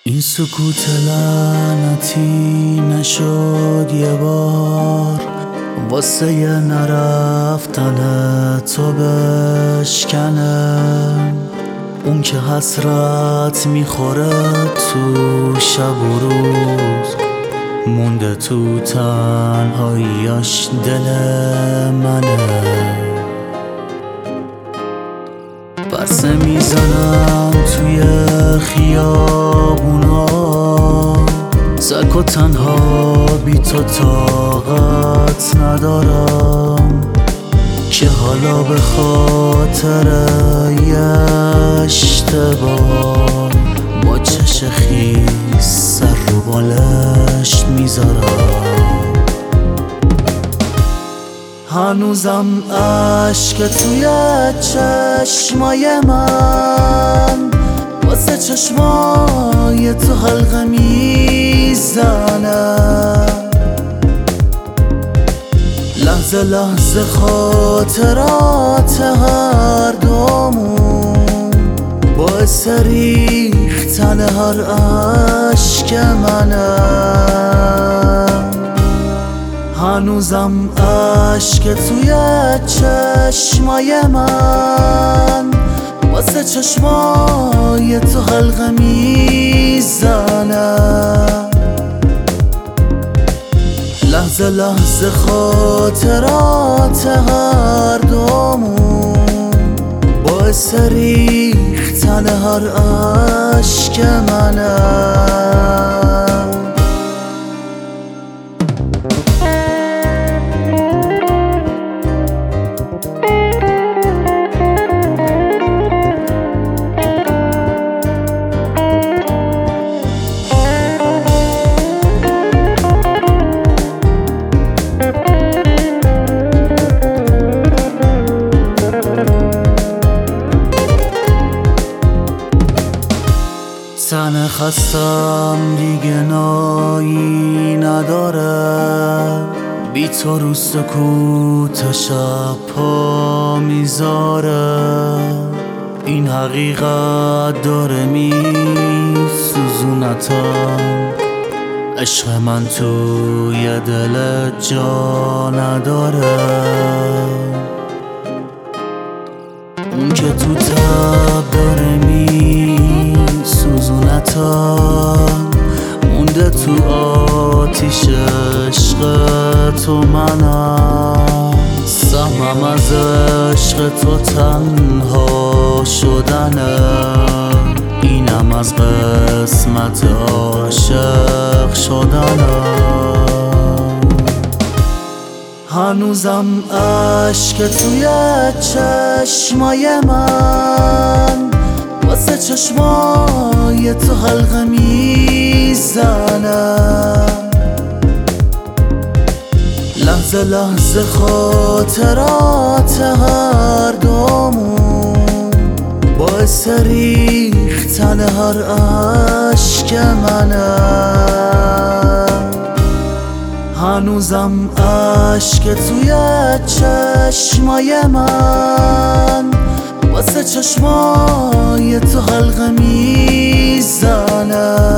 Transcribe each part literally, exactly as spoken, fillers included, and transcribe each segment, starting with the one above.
این سکوت لعنتی نشد یه بار واسه یه نرفتن تو بشکنه، اون که حسرت میخوره تو شب و روز، مونده تو تنهاییاش دل منه. بسه میزنم توی خیابونا، سک و تنها بی تو طاقت ندارم، که حالا به خاطر یه اشتباه با چش خیس سر رو بالش میذارم. هنوزم عشق توی چشمای من واسه چشمای تو حلقه میزنه، لحظه لحظه خاطرات هر دومون باعث ریختن هر عشق منه. هنوزم عشق توی چشمای من واسه چشمای تو حلقه میزنه، لحظه لحظه خاطرات هر دومون باعث ریختن هر عشق منه. تن خستم دیگه نایی نداره، بی تو رو سکوت شب پا میذاره، این حقیقت داره میسوزونتم، عشق من توی دلت جا نداره، اون که تو تب داره میسوزونتم، مونده تو آتیش عشق تو منم، سهمم از عشق تو تنها شدنه، اینم از قسمت عاشق شدنه. هنوزم عشق توی چشمای من واسه چشمای تو حلقه میزنه، لحظه لحظه خاطرات هر دومون باعث ریختن هر عشق منه. هنوزم عشق توی چشمای من واسه چشمای تو حلقه میزنه،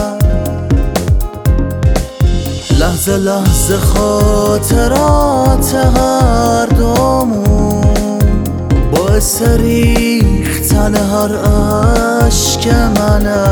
لحظه لحظه خاطرات هر دومون باعث ریختن هر عشق منه.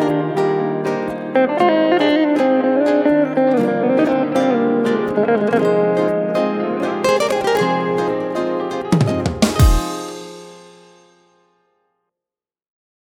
Thank you.